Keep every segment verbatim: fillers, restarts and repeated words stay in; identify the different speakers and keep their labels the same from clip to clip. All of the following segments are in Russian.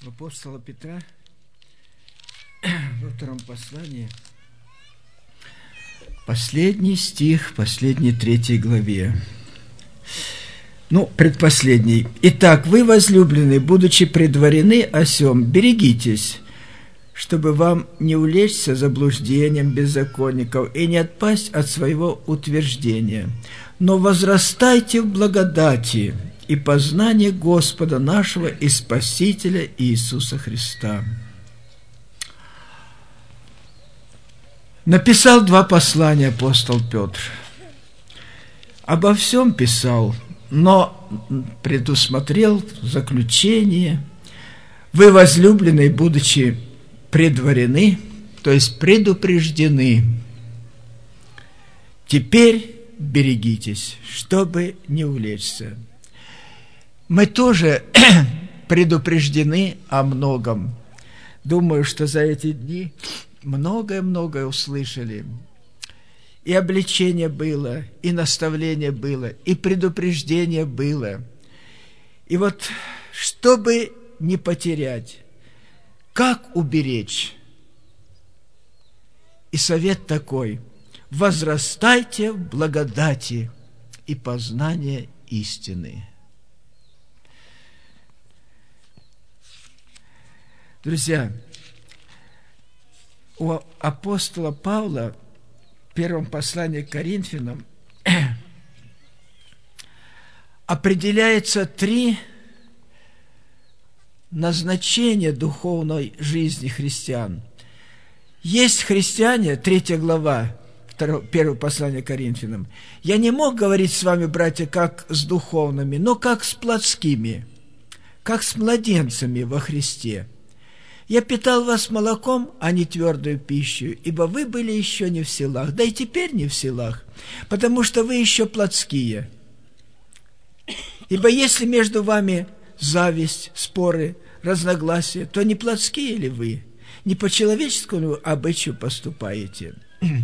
Speaker 1: У апостола Петра во втором послании, последний стих, последней третьей главе. Ну, предпоследний. «Итак, вы, возлюбленные, будучи предварены о сем, берегитесь, чтобы вам не увлечься заблуждением беззаконников и не отпасть от своего утверждения, но возрастайте в благодати и познании Господа нашего и Спасителя Иисуса Христа». Написал два послания апостол Петр. Обо всем писал, но предусмотрел заключение: «Вы, возлюбленные, будучи предварены», то есть предупреждены, «теперь берегитесь, чтобы не увлечься». Мы тоже предупреждены о многом. Думаю, что за эти дни многое-многое услышали. И обличение было, и наставление было, и предупреждение было. И вот, чтобы не потерять, как уберечь? И совет такой: возрастайте в благодати и познании истины. Друзья, у апостола Павла в первом послании к Коринфянам определяется три назначения духовной жизни христиан. Есть христиане, третья глава, первое послание к Коринфянам. «Я не мог говорить с вами, братья, как с духовными, но как с плотскими, как с младенцами во Христе. Я питал вас молоком, а не твердую пищу, ибо вы были еще не в силах, да и теперь не в силах, потому что вы еще плотские. Ибо если между вами зависть, споры, разногласия, то не плотские ли вы, не по человеческому обычаю поступаете?»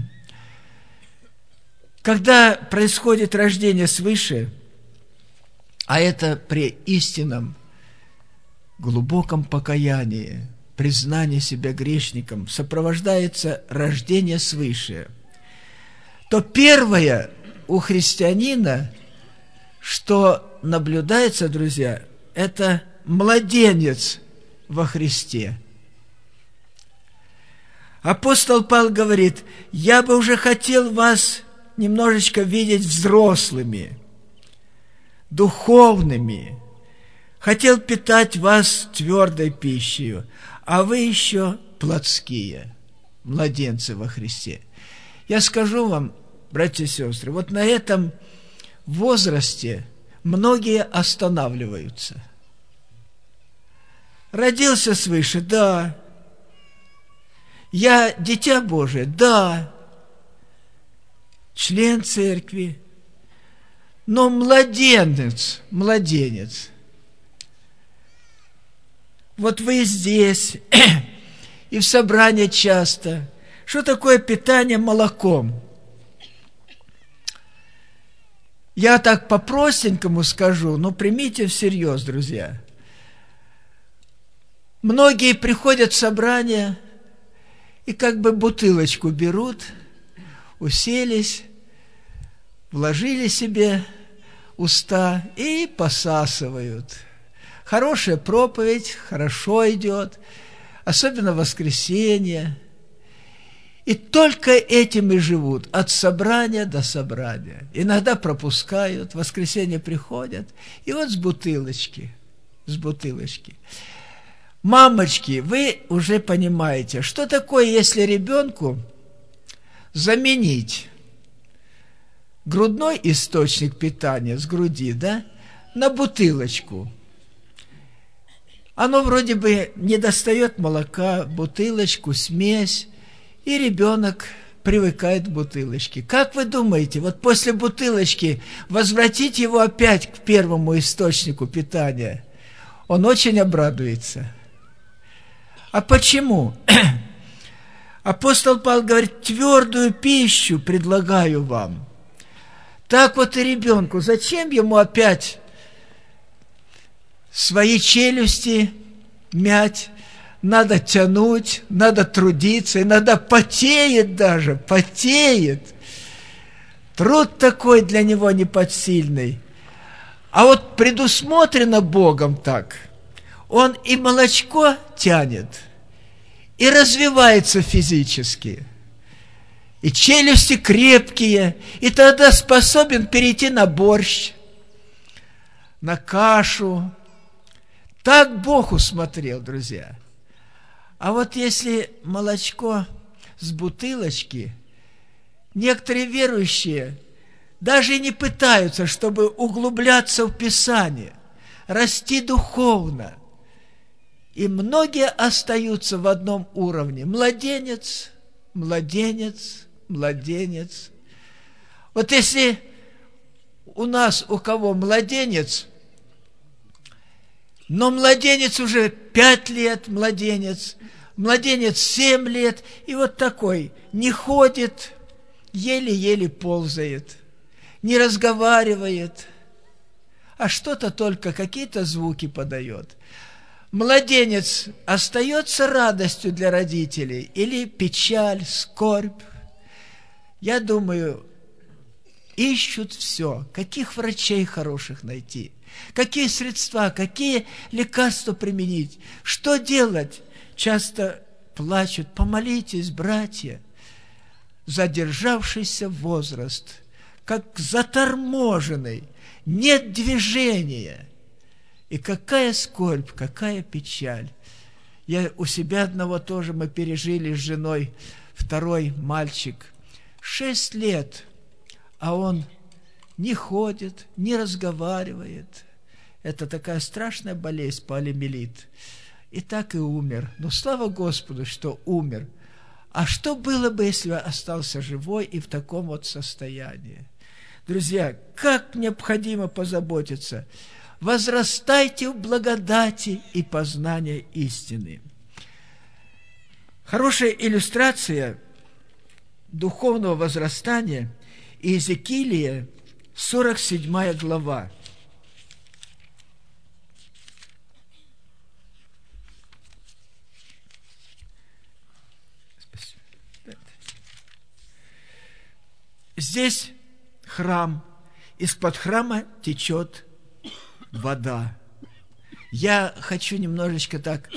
Speaker 1: Когда происходит рождение свыше, а это при истинном, глубоком покаянии, признание себя грешником, сопровождается рождение свыше, то первое у христианина, что наблюдается, друзья, это младенец во Христе. Апостол Павел говорит: «Я бы уже хотел вас немножечко видеть взрослыми, духовными, хотел питать вас твердой пищей, а вы еще плотские, младенцы во Христе». Я скажу вам, братья и сестры, вот на этом возрасте многие останавливаются. Родился свыше, да. Я дитя Божие, да. Член церкви. Но младенец, младенец. Вот вы здесь, и в собрании часто. Что такое питание молоком? Я так по-простенькому скажу, но примите всерьез, друзья. Многие приходят в собрание и как бы бутылочку берут, уселись, вложили себе уста и посасывают. Хорошая проповедь, хорошо идет, особенно в воскресенье. И только этим и живут, от собрания до собрания. Иногда пропускают, в воскресенье приходят, и вот с бутылочки, с бутылочки. Мамочки, вы уже понимаете, что такое, если ребенку заменить грудной источник питания с груди, да, на бутылочку. Оно вроде бы не достает молока, бутылочку, смесь, и ребенок привыкает к бутылочке. Как вы думаете, вот после бутылочки возвратить его опять к первому источнику питания? Он очень обрадуется. А почему? Апостол Павел говорит: твердую пищу предлагаю вам. Так вот и ребенку. Зачем ему опять свои челюсти мять, надо тянуть, надо трудиться, иногда потеет даже, потеет. Труд такой для него непосильный. А вот предусмотрено Богом так, он и молочко тянет, и развивается физически, и челюсти крепкие, и тогда способен перейти на борщ, на кашу. Так Бог усмотрел, друзья. А вот если молочко с бутылочки, некоторые верующие даже не пытаются, чтобы углубляться в Писание, расти духовно. И многие остаются в одном уровне. Младенец, младенец, младенец. Вот если у нас у кого младенец, но младенец уже пять лет, младенец, младенец семь лет, и вот такой, не ходит, еле-еле ползает, не разговаривает, а что-то только, какие-то звуки подает. Младенец остается радостью для родителей или печаль, скорбь? Я думаю, ищут все, каких врачей хороших найти, какие средства, какие лекарства применить, что делать. Часто плачут: помолитесь, братья. Задержавшийся возраст, как заторможенный, нет движения. И какая скорбь, какая печаль. Я у себя одного тоже мы пережили с женой, второй мальчик, шесть лет, а он не ходит, не разговаривает. Это такая страшная болезнь, полиомиелит. И так и умер. Но слава Господу, что умер. А что было бы, если остался живой и в таком вот состоянии? Друзья, как необходимо позаботиться. Возрастайте в благодати и познании истины. Хорошая иллюстрация духовного возрастания Иезекиилия, сорок седьмая глава. Здесь храм, из-под храма течет вода. Я хочу немножечко так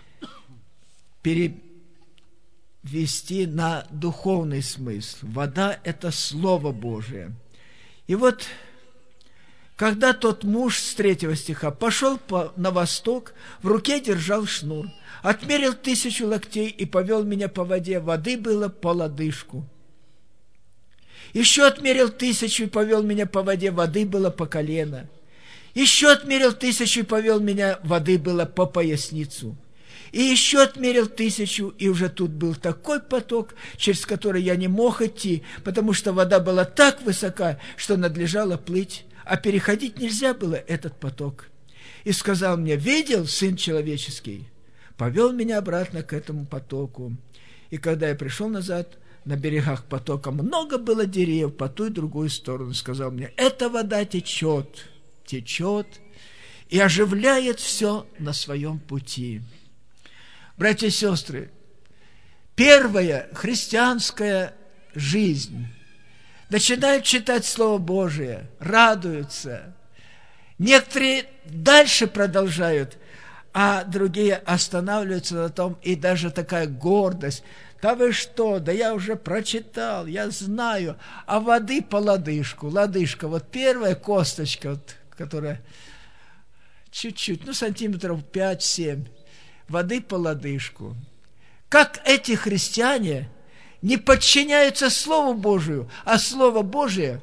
Speaker 1: перевести на духовный смысл. Вода – это Слово Божие. И вот, когда тот муж с третьего стиха пошел по, на восток, в руке держал шнур, отмерил тысячу локтей и повел меня по воде, воды было по лодыжку. Еще отмерил тысячу и повел меня по воде, воды было по колено. Еще отмерил тысячу и повел меня, воды было по поясницу. И еще отмерил тысячу, и уже тут был такой поток, через который я не мог идти, потому что вода была так высока, что надлежало плыть, а переходить нельзя было этот поток. И сказал мне: видел, Сын Человеческий? Повел меня обратно к этому потоку. И когда я пришел назад, на берегах потока много было деревьев по ту и другую сторону. Сказал мне: эта вода течет, течет и оживляет все на своем пути. Братья и сестры, первая христианская жизнь. Начинают читать Слово Божие, радуются. Некоторые дальше продолжают, а другие останавливаются на том, и даже такая гордость. Да вы что, да я уже прочитал, я знаю, а воды по лодыжку. Лодыжка, вот первая косточка, вот, которая чуть-чуть, ну, сантиметров пять-семь, воды по лодыжку. Как эти христиане не подчиняются Слову Божию, а Слово Божие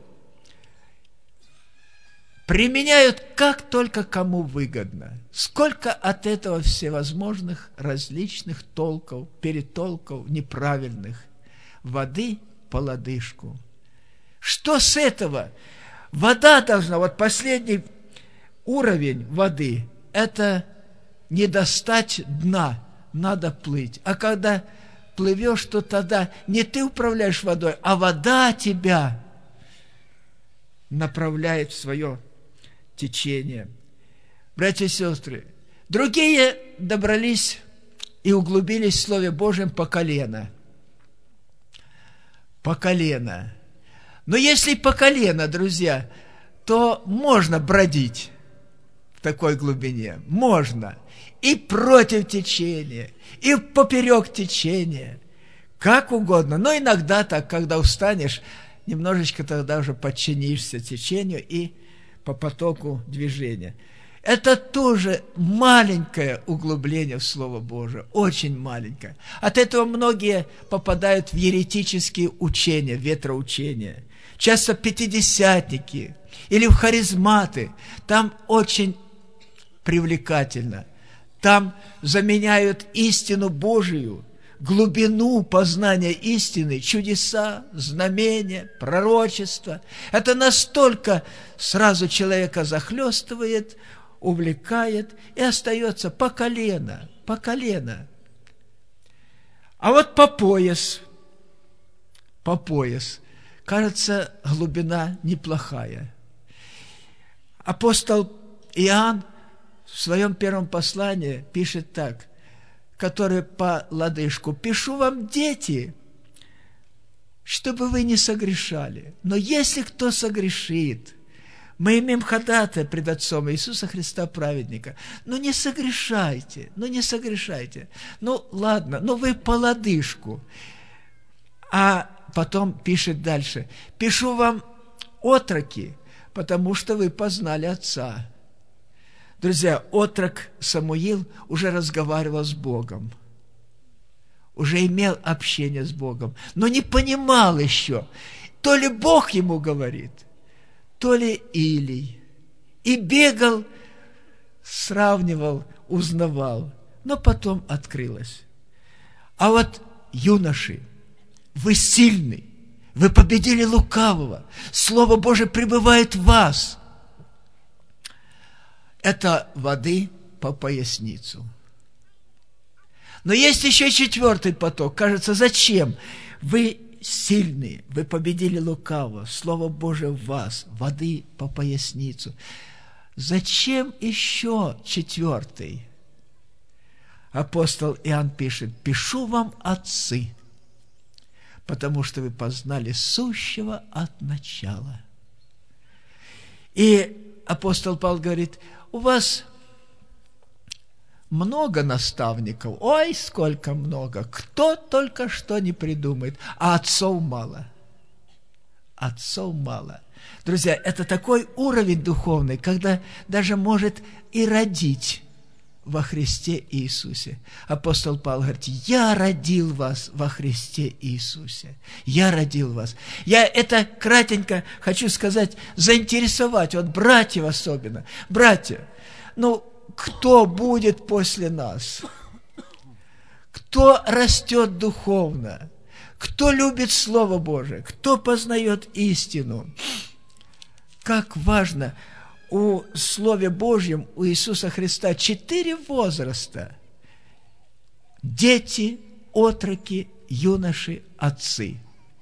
Speaker 1: применяют как только кому выгодно. Сколько от этого всевозможных различных толков, перетолков неправильных. Воды по лодыжку. Что с этого? Вода должна, вот последний уровень воды, это не достать дна, надо плыть. А когда плывешь, то тогда не ты управляешь водой, а вода тебя направляет в свое течение. Братья и сестры, другие добрались и углубились в Слове Божьем по колено. По колено. Но если по колено, друзья, то можно бродить в такой глубине. Можно. И против течения, и поперек течения. Как угодно. Но иногда так, когда устанешь, немножечко тогда уже подчинишься течению и по потоку движения. Это тоже маленькое углубление в Слово Божие, очень маленькое. От этого многие попадают в еретические учения, ветроучения. Часто пятидесятники или в харизматы. Там очень привлекательно. Там заменяют истину Божию, глубину познания истины, чудеса, знамения, пророчества. Это настолько сразу человека захлестывает, увлекает и остается по колено, по колено. А вот по пояс, по пояс, кажется, глубина неплохая. Апостол Иоанн в своем первом послании пишет так, который по лодыжку: «Пишу вам, дети, чтобы вы не согрешали. Но если кто согрешит, мы имеем ходатая пред Отцом Иисуса Христа праведника. Ну не согрешайте, ну не согрешайте. Ну ладно, ну вы по лодыжку». А потом пишет дальше: «Пишу вам, отроки, потому что вы познали Отца». Друзья, отрок Самуил уже разговаривал с Богом, уже имел общение с Богом, но не понимал еще, то ли Бог ему говорит, то ли Илий. И бегал, сравнивал, узнавал, но потом открылось. А вот, юноши, вы сильны, вы победили лукавого, Слово Божие пребывает в вас. Это воды по поясницу. Но есть еще четвертый поток. Кажется, зачем? Вы сильные, вы победили лукавого, Слово Божие в вас, воды по поясницу. Зачем еще четвертый? Апостол Иоанн пишет: «Пишу вам, отцы, потому что вы познали сущего от начала». И апостол Павел говорит: у вас много наставников, ой, сколько много, кто только что не придумает, а отцов мало. Отцов мало. Друзья, это такой уровень духовный, когда даже может и родить во Христе Иисусе. Апостол Павел говорит: я родил вас во Христе Иисусе. Я родил вас. Я это кратенько хочу сказать, заинтересовать, вот братьев особенно. Братья, ну, кто будет после нас? Кто растет духовно? Кто любит Слово Божие? Кто познает истину? Как важно! У Слове Божьем, у Иисуса Христа четыре возраста. Дети, отроки, юноши, отцы.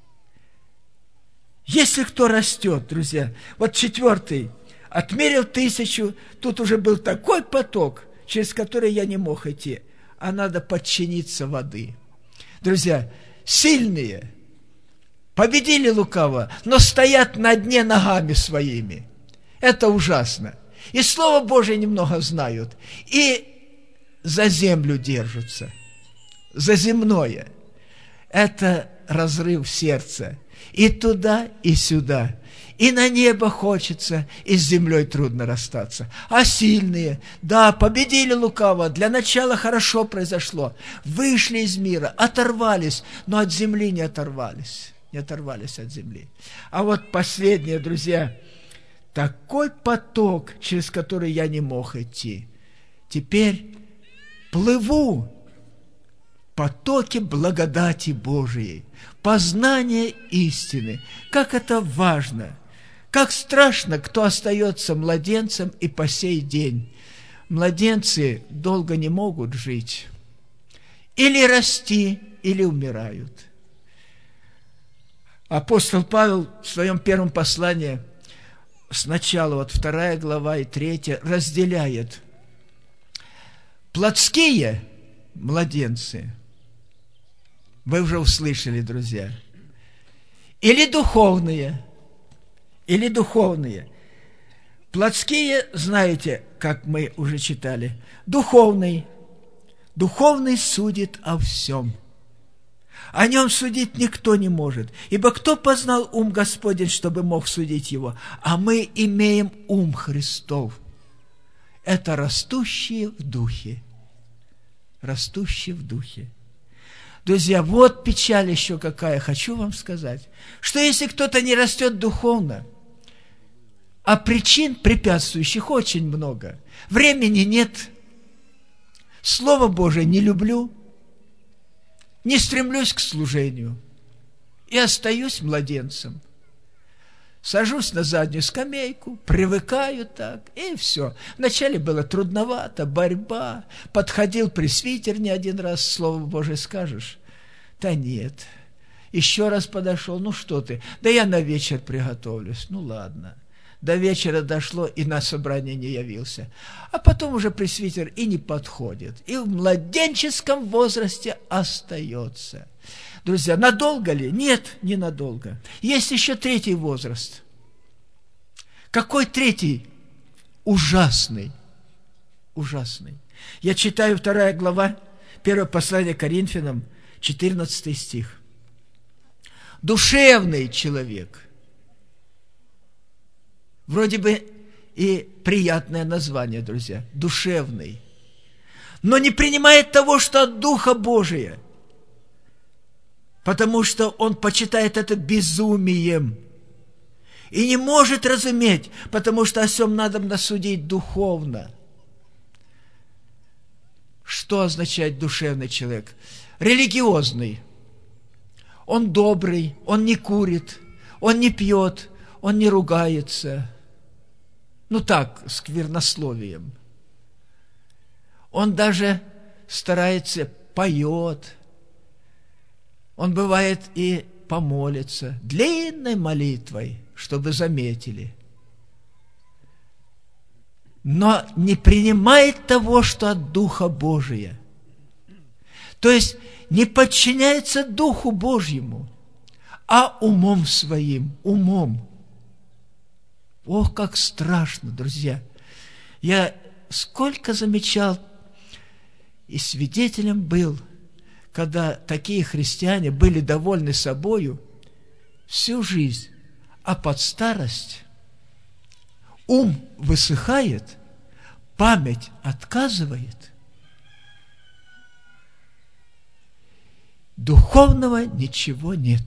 Speaker 1: Если кто растет, друзья, вот четвертый, отмерил тысячу, тут уже был такой поток, через который я не мог идти, а надо подчиниться воды. Друзья, сильные, победили лукаво, но стоят на дне ногами своими. Это ужасно. И Слово Божие немного знают, и за землю держатся, за земное. Это разрыв сердца. И туда, и сюда. И на небо хочется, и с землей трудно расстаться. А сильные, да, победили лукаво, для начала хорошо произошло. Вышли из мира, оторвались, но от земли не оторвались. Не оторвались от земли. А вот последнее, друзья, такой поток, через который я не мог идти. Теперь плыву в потоке благодати Божией, познание истины. Как это важно! Как страшно, кто остается младенцем и по сей день. Младенцы долго не могут жить. Или расти, или умирают. Апостол Павел в своем первом послании, сначала вот вторая глава и третья, разделяет плотские младенцы, вы уже услышали, друзья, или духовные, или духовные. Плотские, знаете, как мы уже читали, духовный. Духовный судит о всем. О нем судить никто не может. Ибо кто познал ум Господень, чтобы мог судить его? А мы имеем ум Христов. Это растущие в духе. Растущие в духе. Друзья, вот печаль еще какая, хочу вам сказать, что если кто-то не растет духовно, а причин препятствующих очень много, времени нет, Слово Божие не люблю, не стремлюсь к служению и остаюсь младенцем. Сажусь на заднюю скамейку, привыкаю так, и все. Вначале было трудновато, борьба. Подходил пресвитер не один раз, Слово Божие скажешь. Да нет. Еще раз подошел, ну что ты, да я на вечер приготовлюсь. Ну ладно. До вечера дошло, и на собрание не явился. А потом уже пресвитер и не подходит. И в младенческом возрасте остается. Друзья, надолго ли? Нет, не надолго. Есть еще третий возраст. Какой третий? Ужасный. Ужасный. Я читаю вторая глава, первое послание Коринфянам, четырнадцатый стих. Душевный человек. Вроде бы и приятное название, друзья. Душевный. Но не принимает того, что от Духа Божия. Потому что он почитает это безумием. И не может разуметь, потому что о всем надо судить духовно. Что означает душевный человек? Религиозный. Он добрый, он не курит, он не пьет, он не ругается. Ну так, сквернословием. Он даже старается, поет. Он бывает и помолится длинной молитвой, чтобы заметили. Но не принимает того, что от Духа Божия. То есть не подчиняется Духу Божьему, а умом своим, умом. Ох, как страшно, друзья! Я сколько замечал и свидетелем был, когда такие христиане были довольны собою всю жизнь, а под старость ум высыхает, память отказывает. Духовного ничего нет.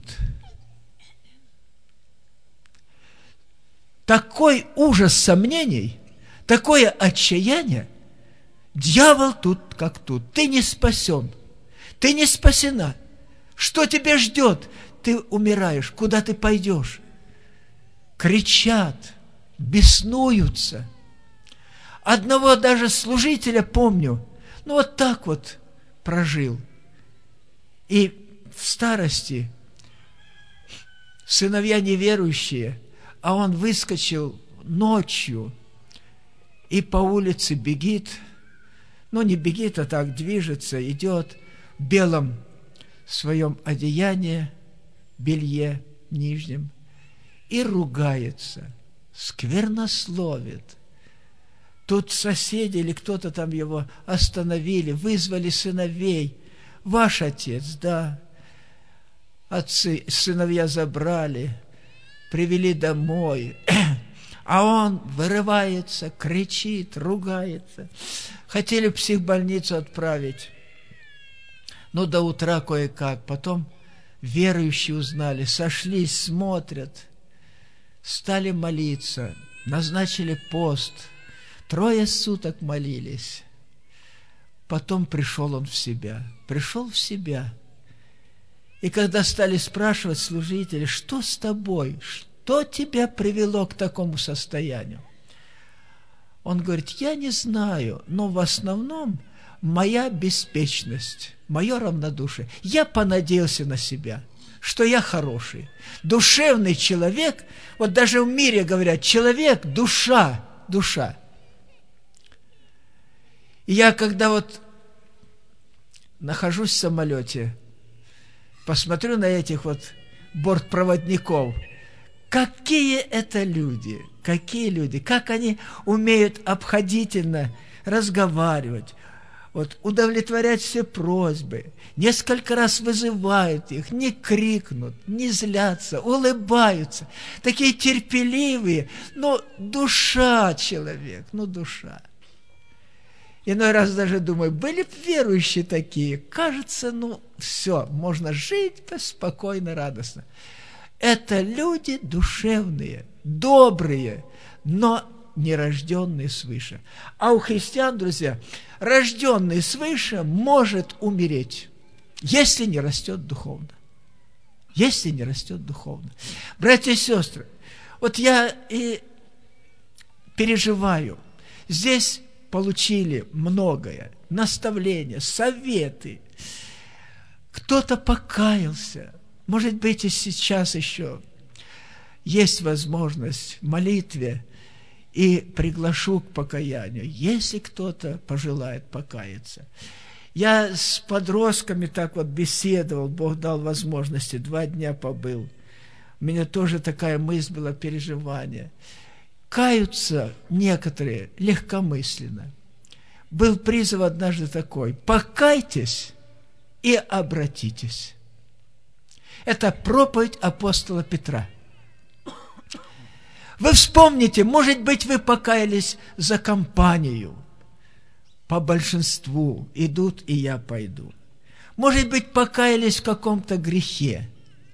Speaker 1: Такой ужас сомнений, такое отчаяние, дьявол тут как тут. Ты не спасен, ты не спасена. Что тебя ждет? Ты умираешь, куда ты пойдешь? Кричат, беснуются. Одного даже служителя помню, ну вот так вот прожил. И в старости сыновья неверующие, а он выскочил ночью и по улице бегит, ну не бегит, а так движется, идет в белом своем одеянии, белье нижнем, и ругается, сквернословит. Тут соседи или кто-то там его остановили, вызвали сыновей. Ваш отец, да. Отцы, сыновья забрали, привели домой. А он вырывается, кричит, ругается. Хотели в психбольницу отправить. Но до утра кое-как. Потом верующие узнали, сошлись, смотрят. Стали молиться, назначили пост. Трое суток молились. Потом пришел он в себя. Пришел в себя. И когда стали спрашивать служители, что с тобой, что тебя привело к такому состоянию? Он говорит, я не знаю, но в основном моя беспечность, мое равнодушие. Я понадеялся на себя, что я хороший. Душевный человек, вот даже в мире говорят, человек, душа, душа. И я когда вот нахожусь в самолете, посмотрю на этих вот бортпроводников. Какие это люди, какие люди, как они умеют обходительно разговаривать, вот, удовлетворять все просьбы, несколько раз вызывают их, не крикнут, не злятся, улыбаются, такие терпеливые, ну, душа человек, ну, душа. Иной раз даже думаю, были бы верующие такие, кажется, ну, все, можно жить спокойно, радостно. Это люди душевные, добрые, но нерожденные свыше. А у христиан, друзья, рожденный свыше может умереть, если не растет духовно. Если не растет духовно. Братья и сестры, вот я и переживаю. Здесь получили многое, наставления, советы. Кто-то покаялся. Может быть, и сейчас еще есть возможность в молитве, и приглашу к покаянию, если кто-то пожелает покаяться. Я с подростками так вот беседовал, Бог дал возможности, два дня побыл. У меня тоже такая мысль была, переживание. Каются некоторые легкомысленно. Был призыв однажды такой: покайтесь и обратитесь. Это проповедь апостола Петра. Вы вспомните, может быть, вы покаялись за компанию. По большинству идут, и я пойду. Может быть, покаялись в каком-то грехе.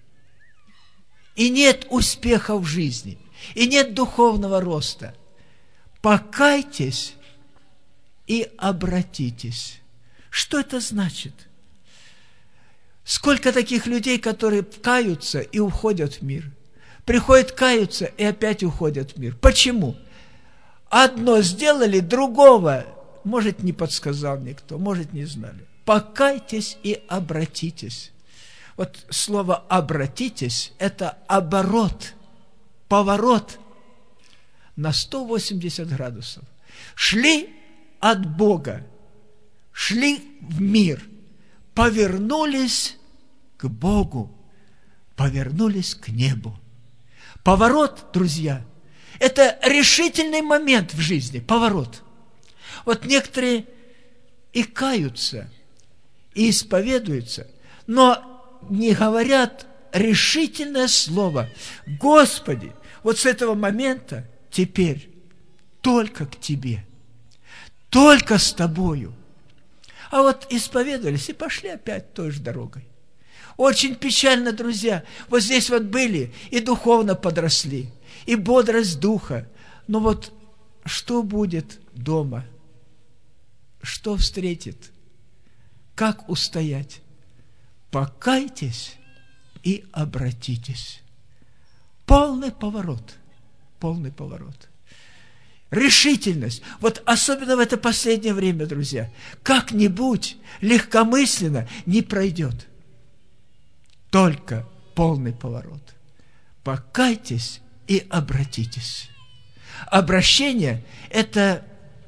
Speaker 1: И нет успеха в жизни, и нет духовного роста. Покайтесь и обратитесь. Что это значит? Сколько таких людей, которые каются и уходят в мир? Приходят каются и опять уходят в мир. Почему? Одно сделали, другого, может, не подсказал никто, может, не знали. Покайтесь и обратитесь. Вот слово «обратитесь» – это оборот, поворот на сто восемьдесят градусов. Шли от Бога, шли в мир, повернулись к Богу, повернулись к небу. Поворот, друзья, это решительный момент в жизни, поворот. Вот некоторые и каются, и исповедуются, но не говорят решительное слово: Господи, вот с этого момента теперь только к Тебе, только с Тобою. А вот исповедовались и пошли опять той же дорогой. Очень печально, друзья. Вот здесь вот были и духовно подросли, и бодрость духа. Но вот что будет дома? Что встретит? Как устоять? Покайтесь и обратитесь. Полный поворот. Полный поворот. Решительность. Вот особенно в это последнее время, друзья. Как-нибудь легкомысленно не пройдет. Только полный поворот. Покайтесь и обратитесь. Обращение – это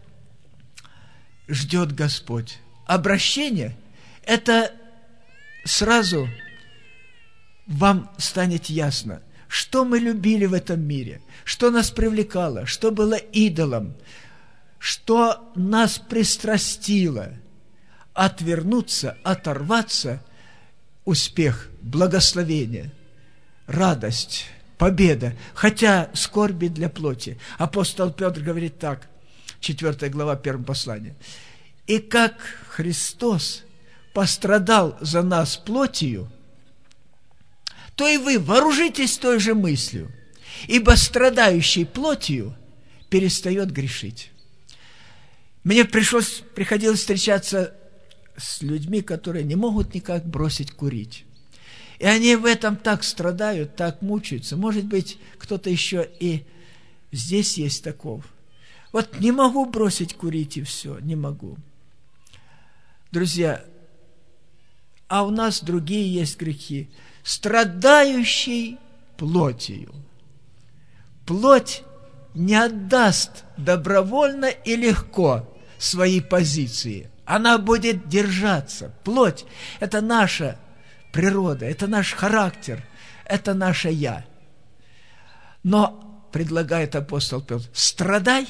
Speaker 1: ждет Господь. Обращение – это сразу вам станет ясно, что мы любили в этом мире, что нас привлекало, что было идолом, что нас пристрастило. Отвернуться, оторваться – успех, благословение, радость, победа, хотя скорби для плоти. Апостол Петр говорит так, четвёртая глава, первого послания. «И как Христос пострадал за нас плотью, то и вы вооружитесь той же мыслью, ибо страдающий плотью перестает грешить». Мне пришлось, приходилось встречаться с людьми, которые не могут никак бросить курить. И они в этом так страдают, так мучаются. Может быть, кто-то еще и здесь есть таков. Вот не могу бросить курить, и все, не могу. Друзья, а у нас другие есть грехи. Страдающий плотью. Плоть не отдаст добровольно и легко свои позиции. Она будет держаться. Плоть – это наша природа, это наш характер, это наше «я». Но, предлагает апостол Петр, страдай,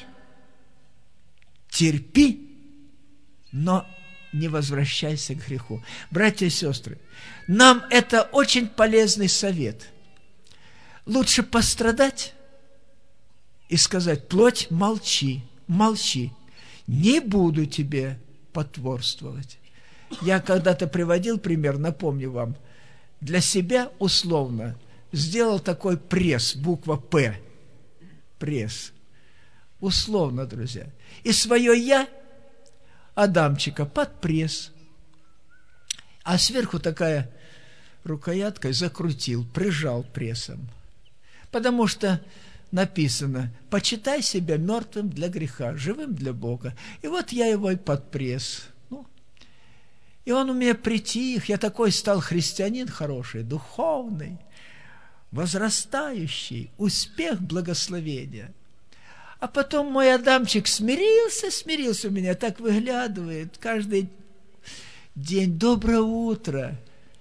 Speaker 1: терпи, но не возвращайся к греху. Братья и сестры, нам это очень полезный совет. Лучше пострадать и сказать: плоть, молчи, молчи, не буду тебе потворствовать. Я когда-то приводил пример, напомню вам, для себя условно сделал такой пресс, буква «П», пресс, условно, друзья, и свое «я» Адамчика под пресс, а сверху такая рукояткой закрутил, прижал прессом, потому что написано: почитай себя мертвым для греха, живым для Бога. И вот я его и под пресс. Ну, и он у меня притих, я такой стал христианин хороший, духовный, возрастающий, успех, благословения. А потом мой Адамчик смирился, смирился у меня, так выглядывает каждый день: доброе утро.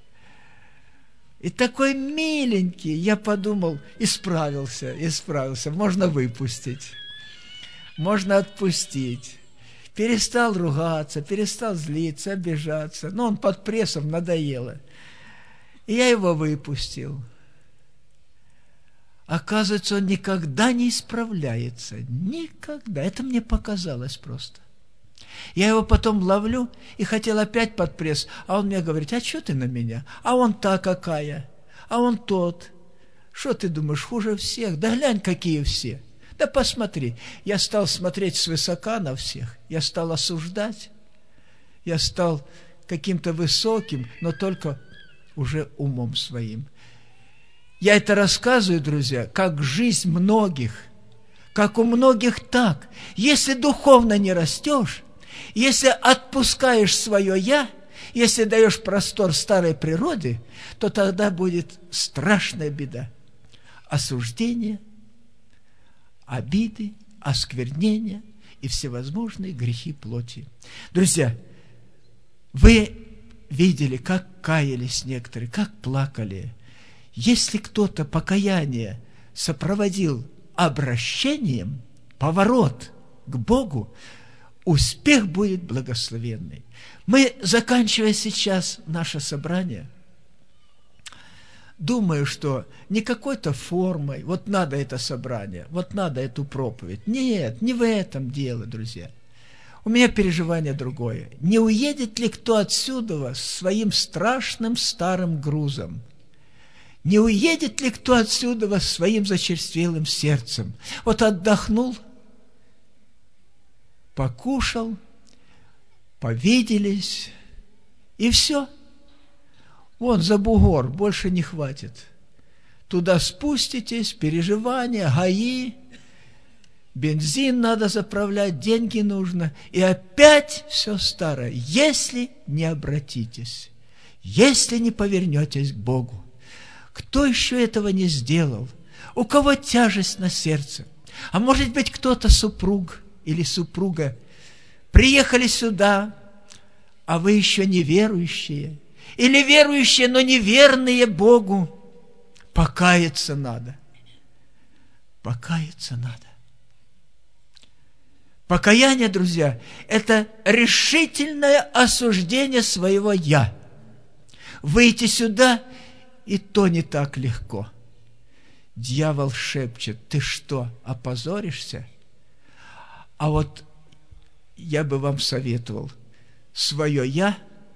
Speaker 1: И такой миленький, я подумал, исправился, исправился, можно выпустить, можно отпустить. Перестал ругаться, перестал злиться, обижаться. Но он под прессом, надоело. И я его выпустил. Оказывается, он никогда не исправляется. Никогда. Это мне показалось просто. Я его потом ловлю и хотел опять под пресс, а он мне говорит: а что ты на меня? А он та какая? А он тот. Что ты думаешь, хуже всех? Да глянь, какие все. Да посмотри. Я стал смотреть свысока на всех. Я стал осуждать. Я стал каким-то высоким, но только уже умом своим. Я это рассказываю, друзья, как жизнь многих, как у многих так. Если духовно не растешь, если отпускаешь свое «я», если даешь простор старой природе, то тогда будет страшная беда. Осуждение, обиды, осквернение и всевозможные грехи плоти. Друзья, вы видели, как каялись некоторые, как плакали. Если кто-то покаяние сопроводил обращением, поворот к Богу, успех будет благословенный. Мы, заканчивая сейчас наше собрание, думаю, что не какой-то формой, вот надо это собрание, вот надо эту проповедь. Нет, не в этом дело, друзья. У меня переживание другое. Не уедет ли кто отсюда с своим страшным старым грузом? Не уедет ли кто отсюда с своим зачерствелым сердцем? Вот отдохнул, покушал, повиделись, и все. Вон за бугор, больше не хватит. Туда спуститесь, переживания, ГАИ, бензин надо заправлять, деньги нужно, и опять все старое, если не обратитесь, если не повернетесь к Богу. Кто еще этого не сделал? У кого тяжесть на сердце? А может быть, кто-то супруг или супруга приехали сюда, а вы еще неверующие, или верующие, но неверные Богу. Покаяться надо. Покаяться надо. Покаяние, друзья, это решительное осуждение своего «я». Выйти сюда, и то не так легко. Дьявол шепчет: ты что, опозоришься? А вот я бы вам советовал: свое «я»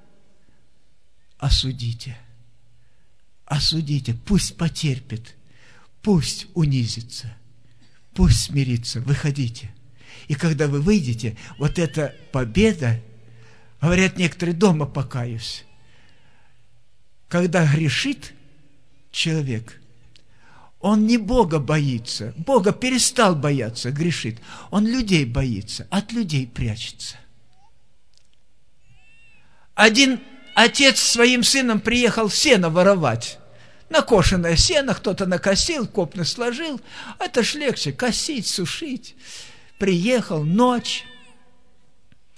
Speaker 1: осудите. Осудите, пусть потерпит, пусть унизится, пусть смирится, выходите. И когда вы выйдете, вот эта победа, говорят некоторые: дома покаюсь. Когда грешит человек, он не Бога боится, Бога перестал бояться, грешит. Он людей боится, от людей прячется. Один отец с своим сыном приехал сено воровать. Накошенное сено, кто-то накосил, копны сложил. Это ж легче косить, сушить. Приехал, ночь.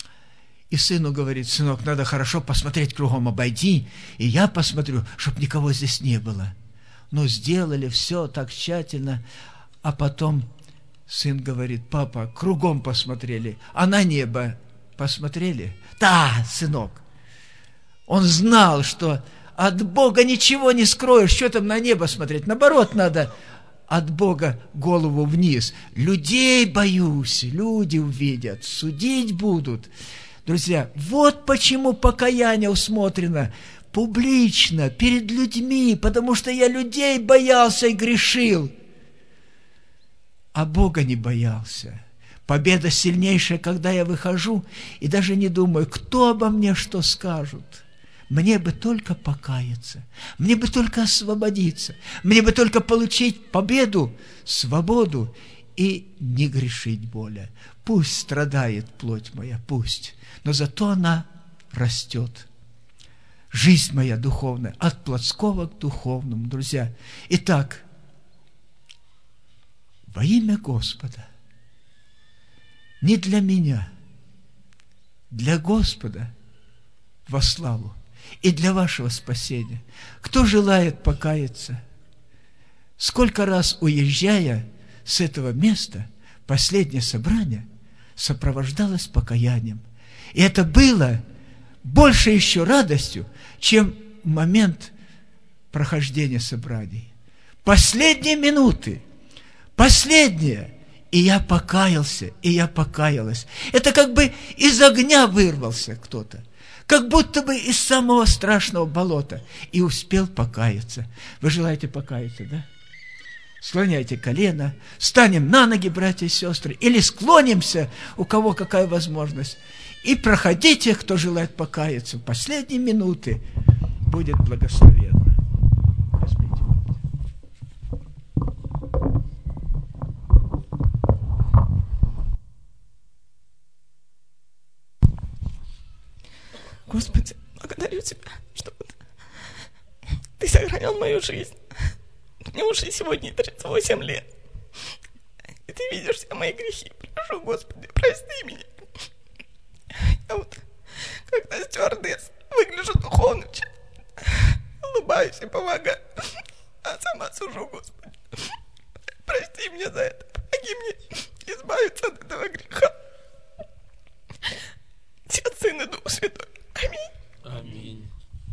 Speaker 1: И сыну говорит: сынок, надо хорошо посмотреть кругом, обойди, и я посмотрю, чтобы никого здесь не было. Ну, сделали все так тщательно, а потом сын говорит: папа, кругом посмотрели, а на небо посмотрели? Да, сынок. Он знал, что от Бога ничего не скроешь, что там на небо смотреть, наоборот, надо от Бога голову вниз. Людей боюсь, люди увидят, судить будут. Друзья, вот почему покаяние усмотрено публично, перед людьми, потому что я людей боялся и грешил, а Бога не боялся. Победа сильнейшая, когда я выхожу и даже не думаю, кто обо мне что скажут. Мне бы только покаяться, мне бы только освободиться, мне бы только получить победу, свободу и не грешить более. Пусть страдает плоть моя, пусть, но зато она растет. Жизнь моя духовная, от плотского к духовному, друзья. Итак, во имя Господа, не для меня, для Господа во славу и для вашего спасения. Кто желает покаяться? Сколько раз, уезжая с этого места, последнее собрание сопровождалось покаянием. И это было больше еще радостью, чем момент прохождения собраний. Последние минуты, последние, и я покаялся, и я покаялась. Это как бы из огня вырвался кто-то, как будто бы из самого страшного болота, и успел покаяться. Вы желаете покаяться, да? Склоняйте колено, встанем на ноги, братья и сестры, или склонимся, у кого какая возможность, и проходите, кто желает покаяться. В последние минуты будет благословенно.
Speaker 2: Господи, благодарю Тебя, что Ты сохранил мою жизнь. Мне уже сегодня тридцать восемь лет. И Ты видишь все мои грехи. Прошу, Господи, прости меня. Я вот, когда стюардесс, выгляжу духовным, улыбаюсь и помогаю, а сама сужу, Господи. Прости меня за это. Помоги мне избавиться от этого греха. Отец, Сын и Дух Святой. Аминь.
Speaker 3: Аминь.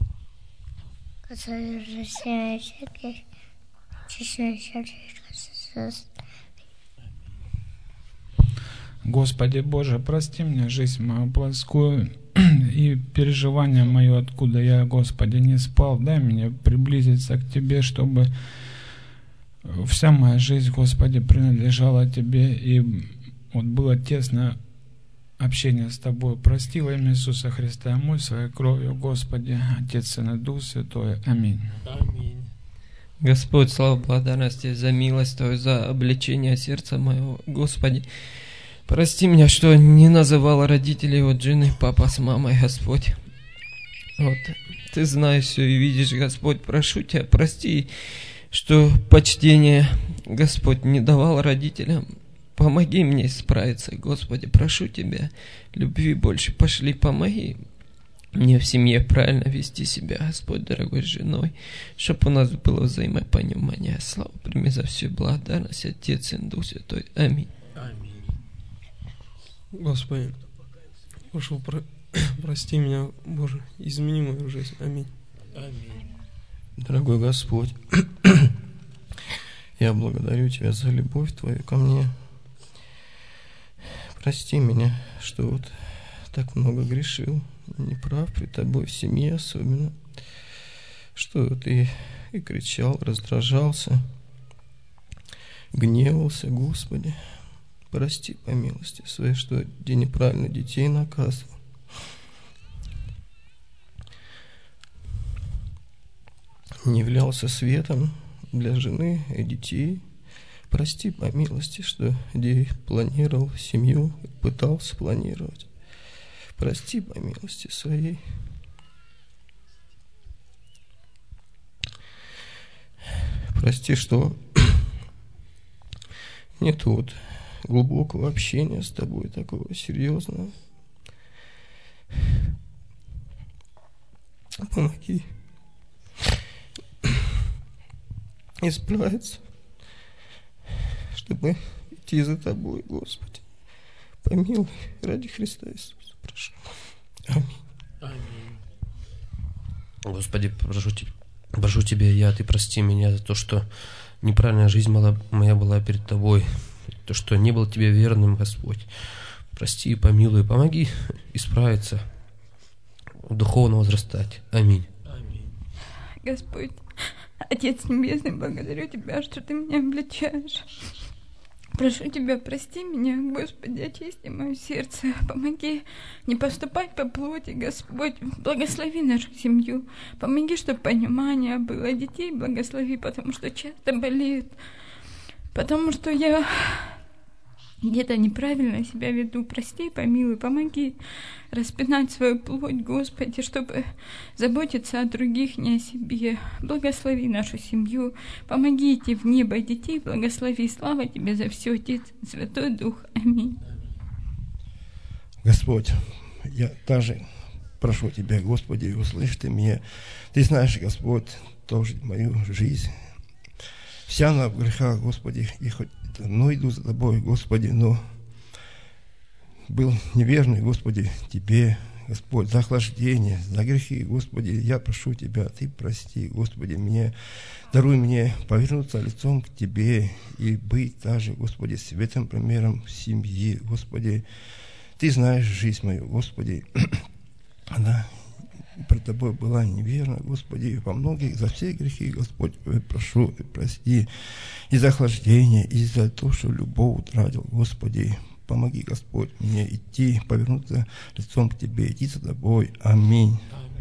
Speaker 4: Господи Боже, прости мне жизнь мою плотскую и переживание мое, откуда я, Господи, не спал. Дай мне приблизиться к Тебе, чтобы вся моя жизнь, Господи, принадлежала Тебе, и вот было тесное общение с Тобой. Прости во имя Иисуса Христа, омой своей кровью, Господи, Отец, Сын и Дух Святой. Аминь.
Speaker 3: Аминь.
Speaker 5: Господь, слава благодарности за милость Твою, за обличение сердца моего. Господи, прости меня, что не называл родителей вот жены, папа с мамой, Господь. Вот, Ты знаешь все и видишь, Господь, прошу Тебя, прости, что почтение, Господь, не давал родителям. Помоги мне справиться, Господи, прошу Тебя, любви больше пошли, помоги мне в семье правильно вести себя, Господь, дорогой, с женой, чтобы у нас было взаимопонимание. Слава прими за всю благодарность, Отец, Сын, Дух Святой. Аминь.
Speaker 3: Аминь.
Speaker 2: Господи, прошу, про... прости меня, Боже, измени мою жизнь. Аминь.
Speaker 3: Аминь.
Speaker 6: Дорогой Господь, я благодарю Тебя за любовь Твою ко мне. Прости меня, что вот так много грешил, неправ пред Тобой, в семье особенно, что вот и, и кричал, раздражался, гневался, Господи. Прости по милости своей, что где неправильно детей наказывал. Не являлся светом для жены и детей. Прости по милости, что где планировал семью, пытался планировать. Прости по милости своей. Прости, что нет вот глубокого общения с Тобой, такого серьезного. помоги исправиться, чтобы идти за Тобой, Господи. Помилуй ради Христа Иисуса, прошу. Аминь.
Speaker 3: Аминь.
Speaker 7: Господи, прошу Тебя, прошу Тебя, я, Ты прости меня за то, что неправильная жизнь моя, моя была перед Тобой, то, что не был Тебе верным, Господь. Прости, помилуй, помоги исправиться, духовно возрастать. Аминь.
Speaker 3: Аминь.
Speaker 2: Господь, Отец Небесный, благодарю Тебя, что Ты меня обличаешь. Прошу Тебя, прости меня, Господи, очисти мое сердце, помоги не поступать по плоти, Господь, благослови нашу семью, помоги, чтобы понимание было, детей благослови, потому что часто болеют, потому что я где-то неправильно себя веду, прости, помилуй, помоги распинать свою плоть, Господи, чтобы заботиться о других, не о себе. Благослови нашу семью, помоги идти в небо детей, благослови. Слава Тебе за все, Отец, Святой Дух. Аминь.
Speaker 8: Господь, я также прошу Тебя, Господи, услышь Ты меня. Ты знаешь, Господь, тоже мою жизнь. Вся она в грехах, Господи, и хоть давно иду за Тобой, Господи, но был неверный, Господи, Тебе, Господь, за охлаждение, за грехи, Господи, я прошу Тебя, Ты прости, Господи, мне, даруй мне повернуться лицом к Тебе и быть также, Господи, светлым примером семьи, Господи. Ты знаешь жизнь мою, Господи, она пред Тобой была неверна, Господи, во многих, за все грехи, Господь, прошу, прости, и за охлаждение, и за то, что любовь утратил, Господи. Помоги, Господь, мне идти, повернуться лицом к Тебе, идти за Тобой. Аминь.